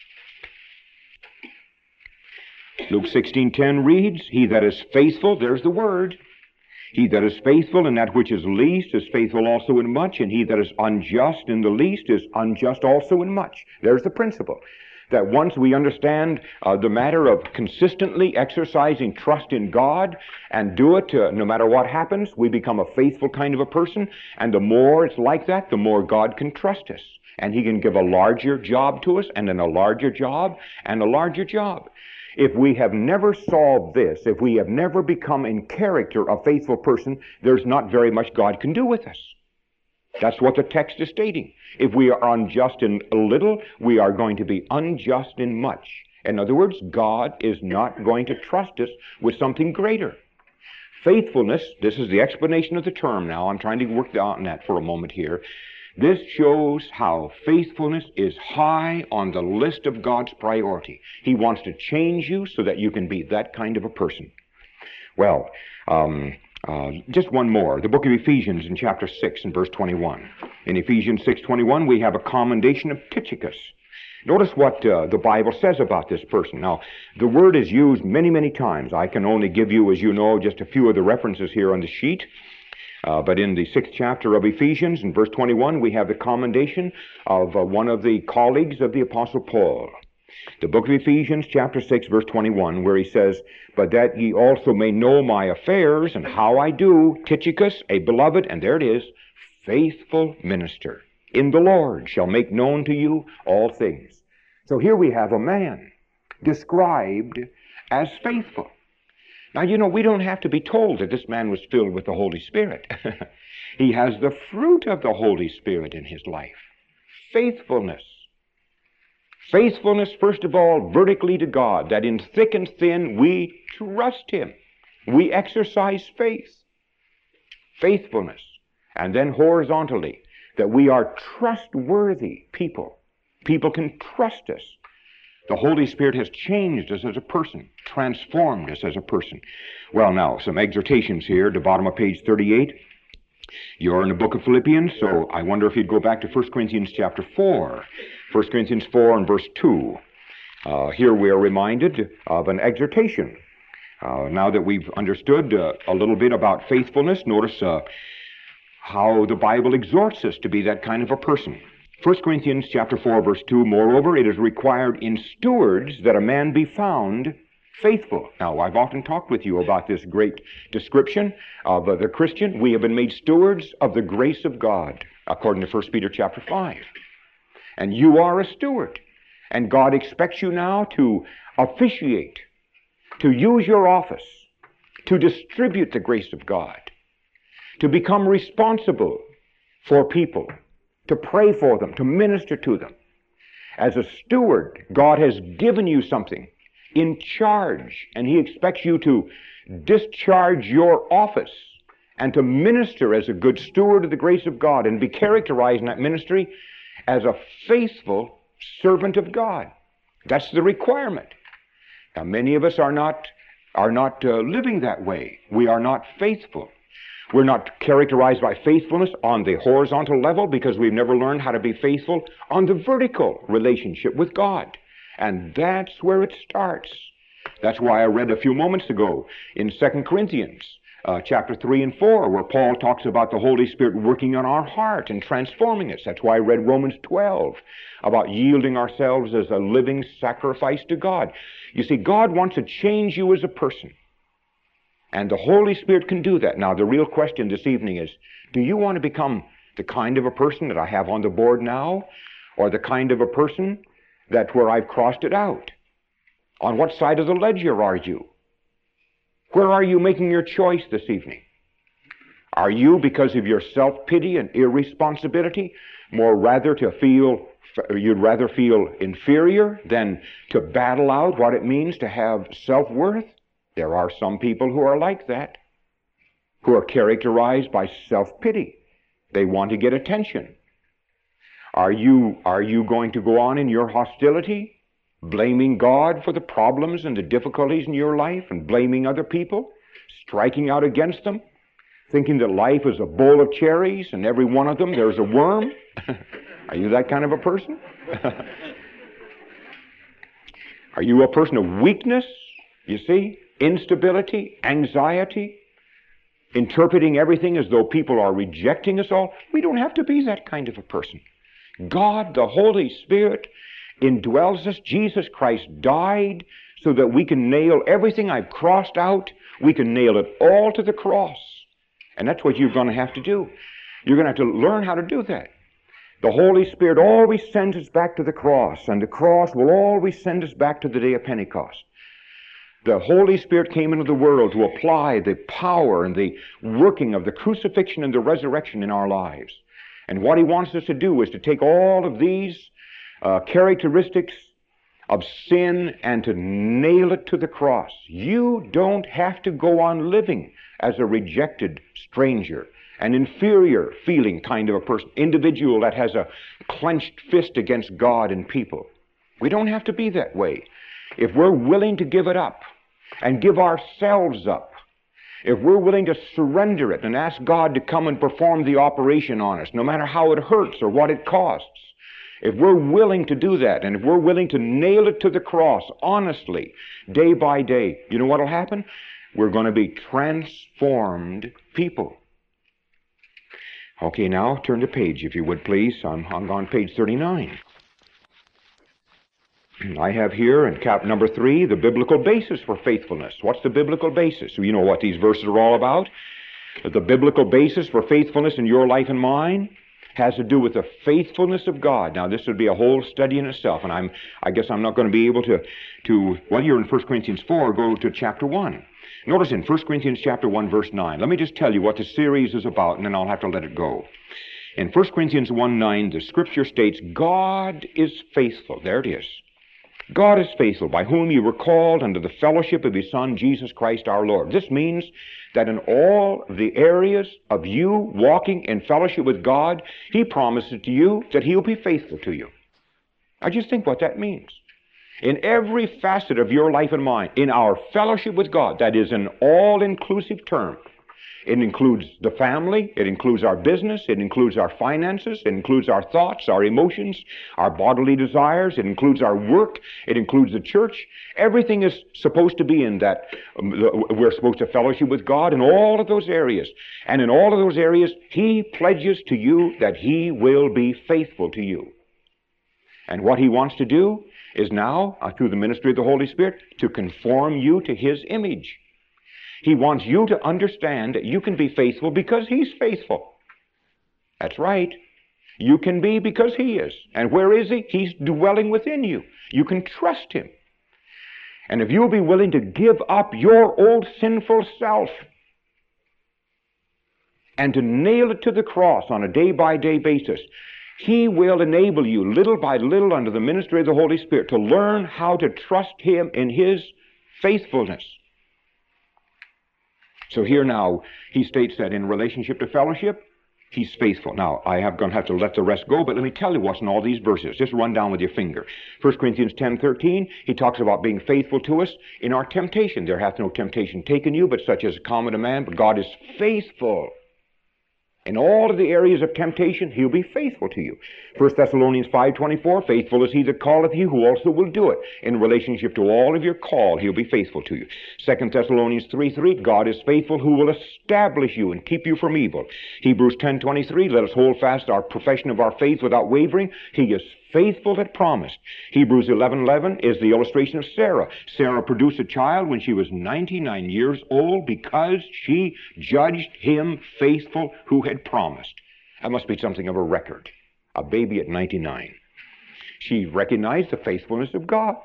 Luke sixteen ten reads, he that is faithful, there's the word. He that is faithful in that which is least is faithful also in much, and he that is unjust in the least is unjust also in much. There's the principle. That once we understand uh, the matter of consistently exercising trust in God and do it uh, no matter what happens, we become a faithful kind of a person. And the more it's like that, the more God can trust us. And He can give a larger job to us, and then a larger job, and a larger job. If we have never solved this, if we have never become in character a faithful person, there's not very much God can do with us. That's what the text is stating. If we are unjust in a little, we are going to be unjust in much. In other words, God is not going to trust us with something greater. Faithfulness, this is the explanation of the term now. I'm trying to work on that for a moment here. This shows how faithfulness is high on the list of God's priority. He wants to change you so that you can be that kind of a person. Well, um, uh, just one more. The book of Ephesians in chapter six and verse twenty-one. In Ephesians six twenty-one, we have a commendation of Tychicus. Notice what uh, the Bible says about this person. Now, the word is used many, many times. I can only give you, as you know, just a few of the references here on the sheet. Uh, but in the sixth chapter of Ephesians, in verse twenty-one, we have the commendation of uh, one of the colleagues of the Apostle Paul. The book of Ephesians, chapter six, verse twenty-one, where he says, but that ye also may know my affairs and how I do, Tychicus, a beloved, and there it is, faithful minister in the Lord, shall make known to you all things. So here we have a man described as faithful. Now, you know, we don't have to be told that this man was filled with the Holy Spirit. He has the fruit of the Holy Spirit in his life. Faithfulness. Faithfulness, first of all, vertically to God, that in thick and thin we trust Him. We exercise faith. Faithfulness. And then horizontally, that we are trustworthy people. People can trust us. The Holy Spirit has changed us as a person, transformed us as a person. Well, now, some exhortations here at the bottom of page thirty-eight. You're in the book of Philippians, so I wonder if you'd go back to First Corinthians chapter four. First Corinthians four and verse two. Uh, here we are reminded of an exhortation. Uh, now that we've understood uh, a little bit about faithfulness, notice uh, how the Bible exhorts us to be that kind of a person. First Corinthians chapter four, verse two, moreover, it is required in stewards that a man be found faithful. Now, I've often talked with you about this great description of uh, the Christian. We have been made stewards of the grace of God, according to First Peter chapter five. And you are a steward. And God expects you now to officiate, to use your office, to distribute the grace of God, to become responsible for people, to pray for them, to minister to them. As a steward, God has given you something in charge, and He expects you to discharge your office and to minister as a good steward of the grace of God and be characterized in that ministry as a faithful servant of God. That's the requirement. Now, many of us are not, are not uh, living that way. We are not faithful. We're not characterized by faithfulness on the horizontal level because we've never learned how to be faithful on the vertical relationship with God. And that's where it starts. That's why I read a few moments ago in Second Corinthians uh, chapter three and four, where Paul talks about the Holy Spirit working on our heart and transforming us. That's why I read Romans twelve about yielding ourselves as a living sacrifice to God. You see, God wants to change you as a person. And the Holy Spirit can do that. Now, the real question this evening is, do you want to become the kind of a person that I have on the board now, or the kind of a person that's where I've crossed it out? On what side of the ledger are you? Where are you making your choice this evening? Are you, because of your self-pity and irresponsibility, more rather to feel, you'd rather feel inferior than to battle out what it means to have self-worth? There are some people who are like that, who are characterized by self-pity. They want to get attention. Are you, are you going to go on in your hostility, blaming God for the problems and the difficulties in your life and blaming other people, striking out against them, thinking that life is a bowl of cherries and every one of them there's a worm? Are you that kind of a person? Are you a person of weakness, you see? Instability, anxiety, interpreting everything as though people are rejecting us all? We don't have to be that kind of a person. God, the Holy Spirit, indwells us. Jesus Christ died so that we can nail everything I've crossed out. We can nail it all to the cross. And that's what you're going to have to do. You're going to have to learn how to do that. The Holy Spirit always sends us back to the cross, and the cross will always send us back to the day of Pentecost. The Holy Spirit came into the world to apply the power and the working of the crucifixion and the resurrection in our lives. And what He wants us to do is to take all of these uh, characteristics of sin and to nail it to the cross. You don't have to go on living as a rejected stranger, an inferior feeling kind of a person, individual that has a clenched fist against God and people. We don't have to be that way. If we're willing to give it up and give ourselves up, if we're willing to surrender it and ask God to come and perform the operation on us, no matter how it hurts or what it costs, if we're willing to do that, and if we're willing to nail it to the cross honestly, day by day, you know what will happen? We're going to be transformed people. Okay, now turn the page, if you would please. I'm, I'm on page thirty-nine. I have here in cap number three, the biblical basis for faithfulness. What's the biblical basis? You know what these verses are all about. The biblical basis for faithfulness in your life and mine has to do with the faithfulness of God. Now, this would be a whole study in itself, and I'm, I guess I'm not going to be able to, to, well, you're in First Corinthians four, go to chapter one. Notice in First Corinthians chapter one, verse nine. Let me just tell you what the series is about, and then I'll have to let it go. In First Corinthians one nine, the Scripture states, God is faithful. There it is. God is faithful, by whom you were called unto the fellowship of His Son, Jesus Christ our Lord. This means that in all the areas of you walking in fellowship with God, He promises to you that He'll be faithful to you. Now just think what that means. In every facet of your life and mine, in our fellowship with God, that is an all-inclusive term, It includes the family. It includes our business. It includes our finances. It includes our thoughts, our emotions, our bodily desires. It includes our work. It includes the church. Everything is supposed to be in that. Um, the, we're supposed to fellowship with God in all of those areas. And in all of those areas, He pledges to you that He will be faithful to you. And what He wants to do is now, uh, through the ministry of the Holy Spirit, to conform you to His image. He wants you to understand that you can be faithful because He's faithful. That's right. You can be because He is. And where is He? He's dwelling within you. You can trust Him. And if you'll be willing to give up your old sinful self and to nail it to the cross on a day-by-day basis, He will enable you little by little under the ministry of the Holy Spirit to learn how to trust Him in His faithfulness. So here now, he states that in relationship to fellowship, He's faithful. Now, I am going to have to let the rest go, but let me tell you what's in all these verses. Just run down with your finger. First Corinthians ten thirteen, he talks about being faithful to us in our temptation. There hath no temptation taken you, but such as common to man, but God is faithful. In all of the areas of temptation, He'll be faithful to you. First Thessalonians five twenty-four, faithful is He that calleth you, who also will do it. In relationship to all of your call, He'll be faithful to you. Second Thessalonians three three, God is faithful, who will establish you and keep you from evil. Hebrews ten twenty-three, let us hold fast our profession of our faith without wavering. He is faithful that promised. Hebrews eleven eleven is the illustration of Sarah. Sarah produced a child when she was ninety-nine years old because she judged him faithful who had promised. That must be something of a record. A baby at ninety-nine. She recognized the faithfulness of God.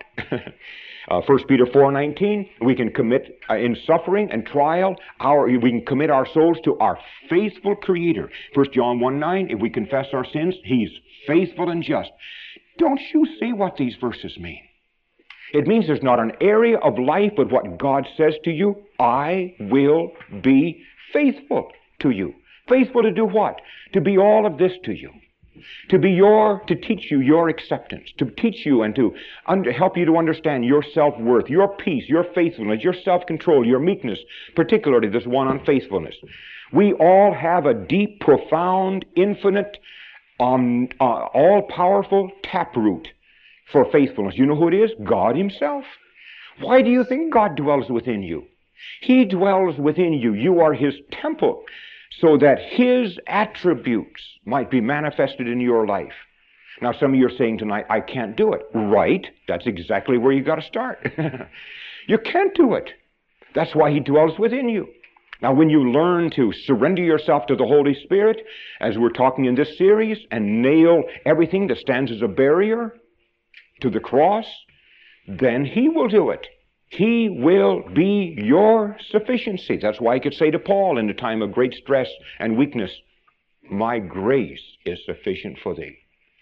uh, First Peter four nineteen, we can commit uh, in suffering and trial, our, we can commit our souls to our faithful Creator. First John one nine, if we confess our sins, He's faithful and just. Don't you see what these verses mean? It means there's not an area of life but what God says to you, I will be faithful to you. Faithful to do what? To be all of this to you. To be your, to teach you your acceptance, to teach you and to under, help you to understand your self-worth, your peace, your faithfulness, your self-control, your meekness, particularly this one on faithfulness. We all have a deep, profound, infinite, um, uh, all-powerful taproot for faithfulness. You know who it is? God Himself. Why do you think God dwells within you? He dwells within you. You are His temple, so that His attributes might be manifested in your life. Now, some of you are saying tonight, I can't do it. Right. That's exactly where you got to start. You can't do it. That's why He dwells within you. Now, when you learn to surrender yourself to the Holy Spirit, as we're talking in this series, and nail everything that stands as a barrier to the cross, then He will do it. He will be your sufficiency. That's why He could say to Paul in the time of great stress and weakness, my grace is sufficient for thee.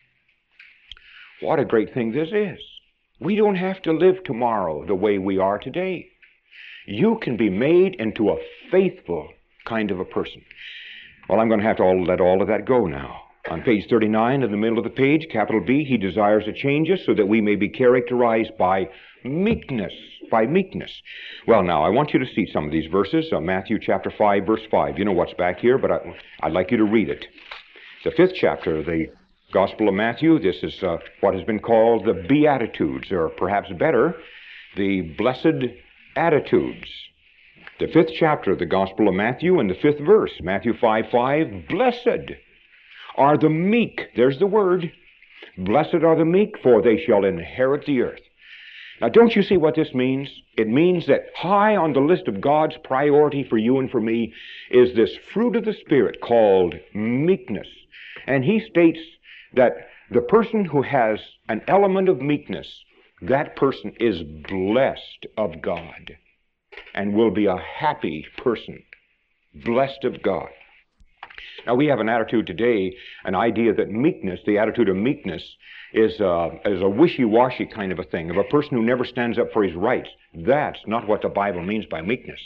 What a great thing this is. We don't have to live tomorrow the way we are today. You can be made into a faithful kind of a person. Well, I'm going to have to all let all of that go now. On page thirty-nine, in the middle of the page, capital B, He desires to change us so that we may be characterized by meekness. By meekness. Well, now, I want you to see some of these verses. Uh, Matthew chapter five, verse five. You know what's back here, but I, I'd like you to read it. The fifth chapter of the Gospel of Matthew. This is uh, what has been called the Beatitudes, or perhaps better, the Blessed Attitudes. The fifth chapter of the Gospel of Matthew and the fifth verse, Matthew five five, blessed are the meek. There's the word. Blessed are the meek, for they shall inherit the earth. Now, don't you see what this means? It means that high on the list of God's priority for you and for me is this fruit of the Spirit called meekness. And He states that the person who has an element of meekness, that person is blessed of God and will be a happy person, blessed of God. Now, we have an attitude today, an idea that meekness, the attitude of meekness, is a, is a wishy-washy kind of a thing, of a person who never stands up for his rights. That's not what the Bible means by meekness.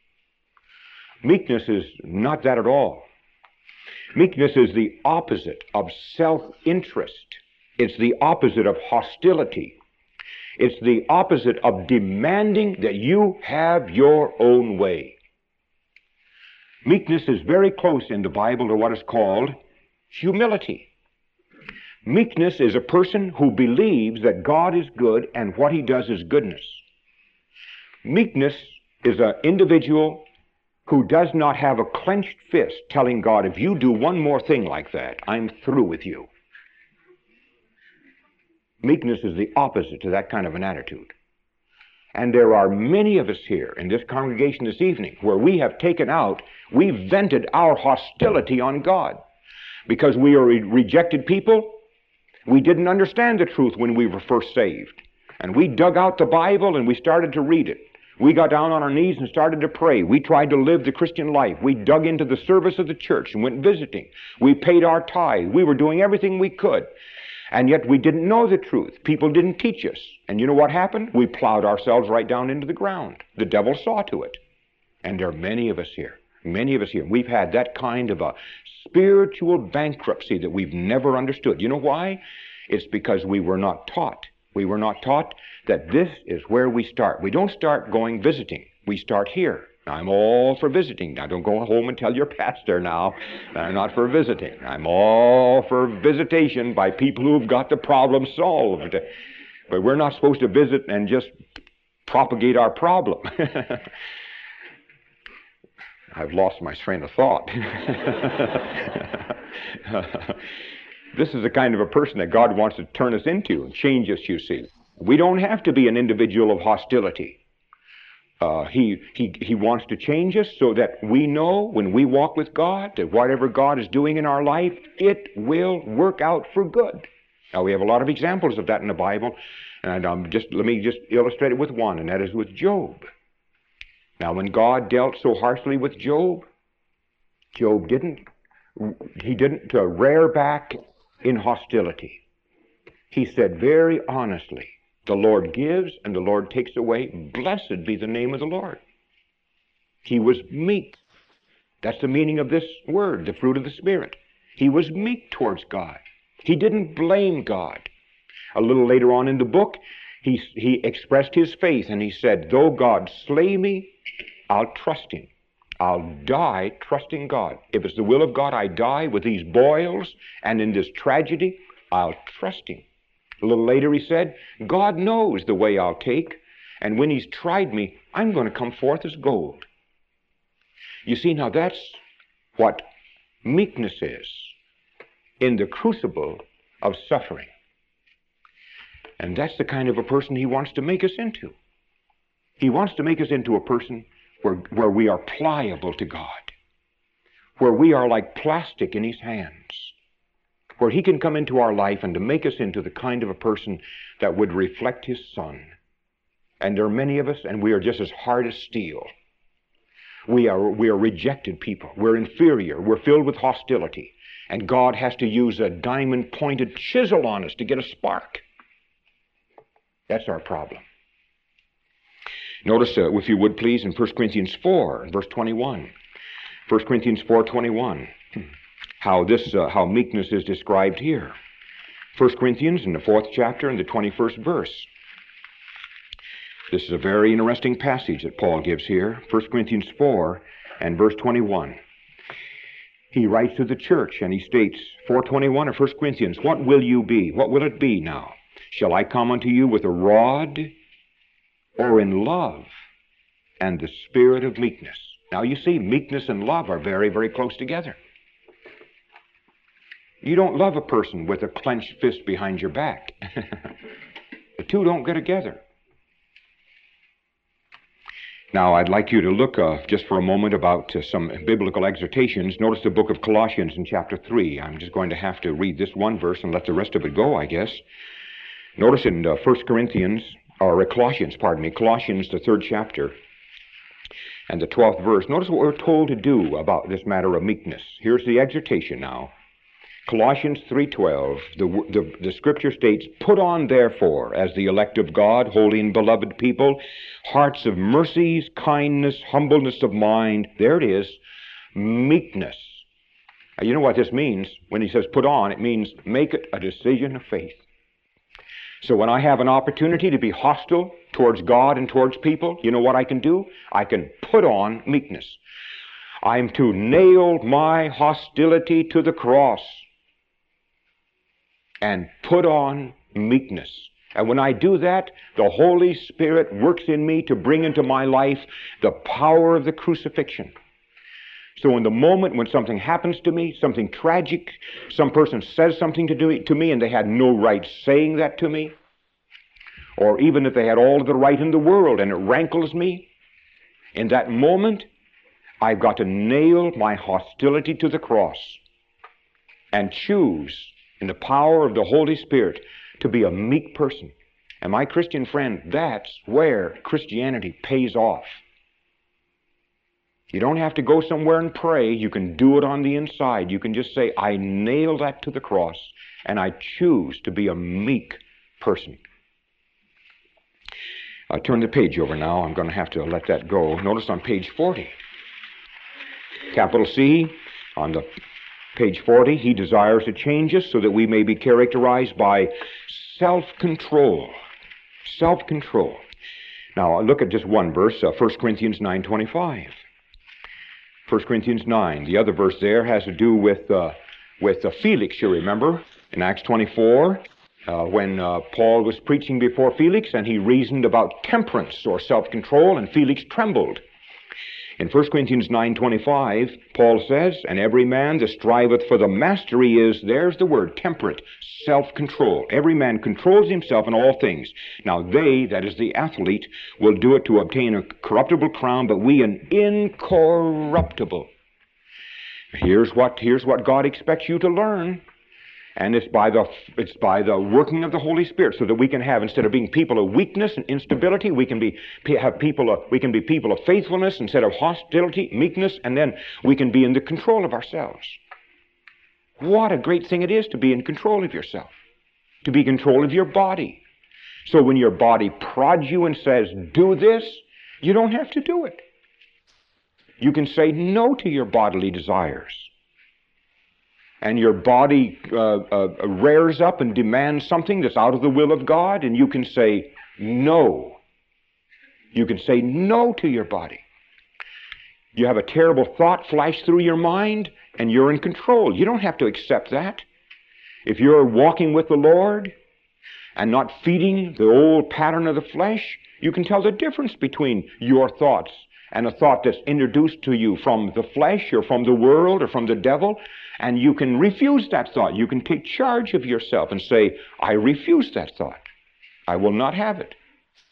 Meekness is not that at all. Meekness is the opposite of self-interest. It's the opposite of hostility. It's the opposite of demanding that you have your own way. Meekness is very close in the Bible to what is called humility. Meekness is a person who believes that God is good and what he does is goodness. Meekness is an individual who does not have a clenched fist telling God, if you do one more thing like that, I'm through with you. Meekness is the opposite to that kind of an attitude. And there are many of us here in this congregation this evening where we have taken out, we've vented our hostility on God because we are re- rejected people. We didn't understand the truth when we were first saved. And we dug out the Bible and we started to read it. We got down on our knees and started to pray. We tried to live the Christian life. We dug into the service of the church and went visiting. We paid our tithe. We were doing everything we could. And yet we didn't know the truth. People didn't teach us. And you know what happened? We plowed ourselves right down into the ground. The devil saw to it. And there are many of us here. Many of us here. We've had that kind of a spiritual bankruptcy that we've never understood. You know why? It's because we were not taught. We were not taught that this is where we start. We don't start going visiting. We start here. I'm all for visiting. Now, don't go home and tell your pastor now that I'm not for visiting. I'm all for visitation by people who've got the problem solved. But we're not supposed to visit and just propagate our problem. I've lost my train of thought. This is the kind of a person that God wants to turn us into and change us, you see. We don't have to be an individual of hostility. Uh, he, he, he wants to change us so that we know when we walk with God that whatever God is doing in our life, it will work out for good. Now, we have a lot of examples of that in the Bible, and um, just let me just illustrate it with one, and that is with Job. Now, when God dealt so harshly with Job, Job didn't, he didn't uh, rear back in hostility. He said very honestly, the Lord gives and the Lord takes away. Blessed be the name of the Lord. He was meek. That's the meaning of this word, the fruit of the Spirit. He was meek towards God. He didn't blame God. A little later on in the book, he, he expressed his faith and he said, though God slay me, I'll trust him. I'll die trusting God. If it's the will of God I die with these boils and in this tragedy, I'll trust him. A little later he said, God knows the way I'll take, and when he's tried me, I'm going to come forth as gold. You see, now that's what meekness is in the crucible of suffering. And that's the kind of a person he wants to make us into. He wants to make us into a person where, where we are pliable to God, where we are like plastic in his hands, where he can come into our life and to make us into the kind of a person that would reflect his Son. And there are many of us, and we are just as hard as steel. We are, we are rejected people. We're inferior. We're filled with hostility. And God has to use a diamond-pointed chisel on us to get a spark. That's our problem. Notice, uh, if you would please, in First Corinthians four, verse twenty-one. First Corinthians four twenty-one. How this, uh, how meekness is described here. First Corinthians in the fourth chapter and the twenty-first verse. This is a very interesting passage that Paul gives here. First Corinthians four and verse twenty-one. He writes to the church and he states, four twenty-one of First Corinthians, what will you be? What will it be now? Shall I come unto you with a rod or in love and the spirit of meekness? Now you see, meekness and love are very, very close together. You don't love a person with a clenched fist behind your back. The two don't go together. Now, I'd like you to look uh, just for a moment about uh, some biblical exhortations. Notice the book of Colossians in chapter three. I'm just going to have to read this one verse and let the rest of it go, I guess. Notice in uh, First Corinthians, or Colossians, pardon me, Colossians, the third chapter, and the twelfth verse. Notice what we're told to do about this matter of meekness. Here's the exhortation now. Colossians three twelve, the, the, the scripture states, put on therefore, as the elect of God, holy and beloved people, hearts of mercies, kindness, humbleness of mind. There it is, meekness. Now, you know what this means? When he says put on, it means make it a decision of faith. So when I have an opportunity to be hostile towards God and towards people, you know what I can do? I can put on meekness. I'm to nail my hostility to the cross and put on meekness. And when I do that, the Holy Spirit works in me to bring into my life the power of the crucifixion. So in the moment when something happens to me, something tragic, some person says something to, do, to me and they had no right saying that to me, or even if they had all the right in the world and it rankles me, in that moment, I've got to nail my hostility to the cross and choose in the power of the Holy Spirit to be a meek person. And my Christian friend, that's where Christianity pays off. You don't have to go somewhere and pray. You can do it on the inside. You can just say, I nail that to the cross, and I choose to be a meek person. I turn the page over now. I'm going to have to let that go. Notice on page forty, capital C, on the page forty, he desires to change us so that we may be characterized by self-control. Self-control. Now, look at just one verse, uh, First Corinthians nine twenty-five. First Corinthians nine. The other verse there has to do with, uh, with uh, Felix, you remember, in Acts twenty-four. Uh, when uh, Paul was preaching before Felix and he reasoned about temperance or self-control, and Felix trembled. In First Corinthians nine twenty-five, Paul says, and every man that striveth for the mastery is, there's the word, temperate, self-control. Every man controls himself in all things. Now they, that is the athlete, will do it to obtain a corruptible crown, but we an incorruptible. Here's what, here's what God expects you to learn. And it's by the it's by the working of the Holy Spirit, so that we can have, instead of being people of weakness and instability, we can be have people of, we can be people of faithfulness instead of hostility, meekness, and then we can be in the control of ourselves. What a great thing it is to be in control of yourself, to be in control of your body. So when your body prods you and says, "Do this," you don't have to do it. You can say no to your bodily desires. And your body uh, uh, rears up and demands something that's out of the will of God, and you can say no. You can say no to your body. You have a terrible thought flash through your mind, and you're in control. You don't have to accept that. If you're walking with the Lord and not feeding the old pattern of the flesh, you can tell the difference between your thoughts and a thought that's introduced to you from the flesh or from the world or from the devil. And you can refuse that thought. You can take charge of yourself and say, I refuse that thought. I will not have it.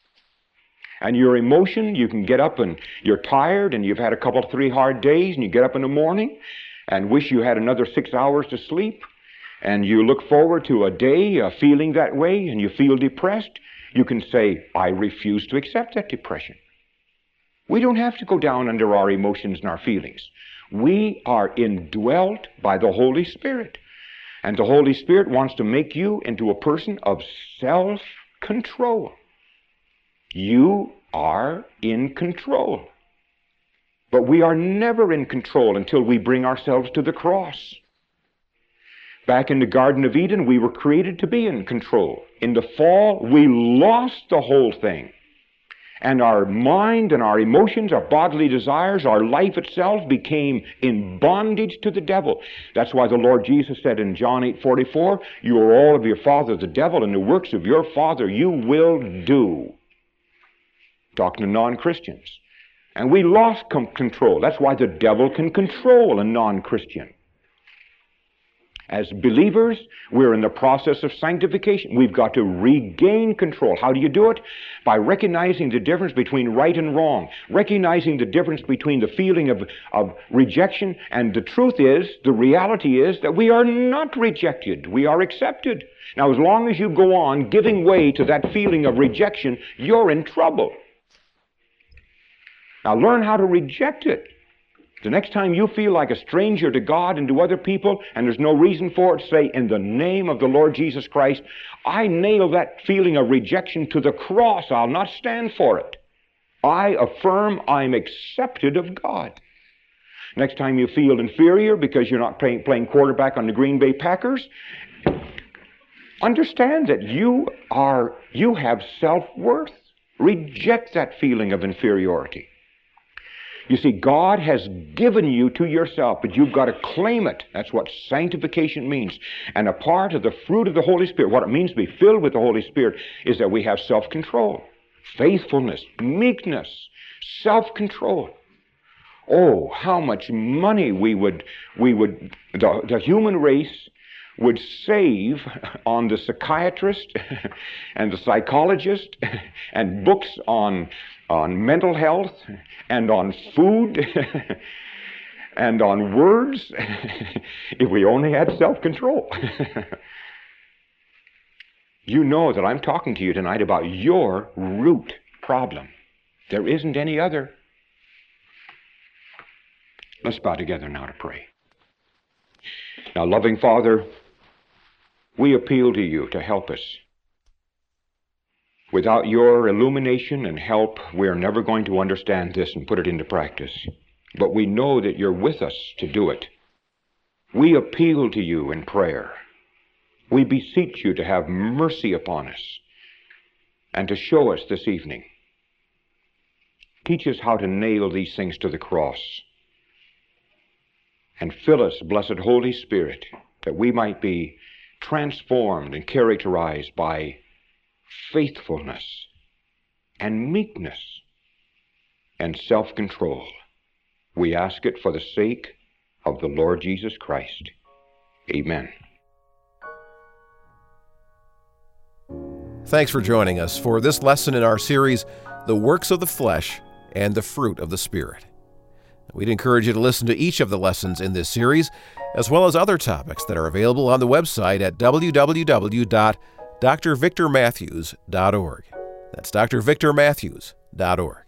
And your emotion, you can get up and you're tired and you've had a couple, three hard days, and you get up in the morning and wish you had another six hours to sleep, and you look forward to a day uh, feeling that way, and you feel depressed. You can say, I refuse to accept that depression. We don't have to go down under our emotions and our feelings. We are indwelt by the Holy Spirit. And the Holy Spirit wants to make you into a person of self-control. You are in control. But we are never in control until we bring ourselves to the cross. Back in the Garden of Eden, we were created to be in control. In the fall, we lost the whole thing. And our mind and our emotions, our bodily desires, our life itself became in bondage to the devil. That's why the Lord Jesus said in John eight forty-four, you are all of your father the devil, and the works of your father you will do. Talking to non-Christians. And we lost control. That's why the devil can control a non-Christian. As believers, we're in the process of sanctification. We've got to regain control. How do you do it? By recognizing the difference between right and wrong. Recognizing the difference between the feeling of, of rejection, and the truth is, the reality is that we are not rejected. We are accepted. Now, as long as you go on giving way to that feeling of rejection, you're in trouble. Now, learn how to reject it. The next time you feel like a stranger to God and to other people, and there's no reason for it, say, in the name of the Lord Jesus Christ, I nail that feeling of rejection to the cross. I'll not stand for it. I affirm I'm accepted of God. Next time you feel inferior because you're not playing, playing quarterback on the Green Bay Packers, understand that you are, you have self-worth. Reject that feeling of inferiority. You see, God has given you to yourself, but you've got to claim it. That's what sanctification means. And a part of the fruit of the Holy Spirit, what it means to be filled with the Holy Spirit, is that we have self-control, faithfulness, meekness, self-control. Oh, how much money we would, we would, the, the human race would save on the psychiatrist and the psychologist and books on, on mental health and on food and on words if we only had self-control. You know that I'm talking to you tonight about your root problem. There isn't any other. Let's bow together now to pray. Now, loving Father, we appeal to you to help us. Without your illumination and help, we are never going to understand this and put it into practice. But we know that you're with us to do it. We appeal to you in prayer. We beseech you to have mercy upon us and to show us this evening. Teach us how to nail these things to the cross. And fill us, blessed Holy Spirit, that we might be transformed and characterized by faithfulness and meekness and self-control. We ask it for the sake of the Lord Jesus Christ. Amen. Thanks for joining us for this lesson in our series, The Works of the Flesh and the Fruit of the Spirit. We'd encourage you to listen to each of the lessons in this series, as well as other topics that are available on the website at w w w dot d r victor matthews dot org. That's d r victor matthews dot org.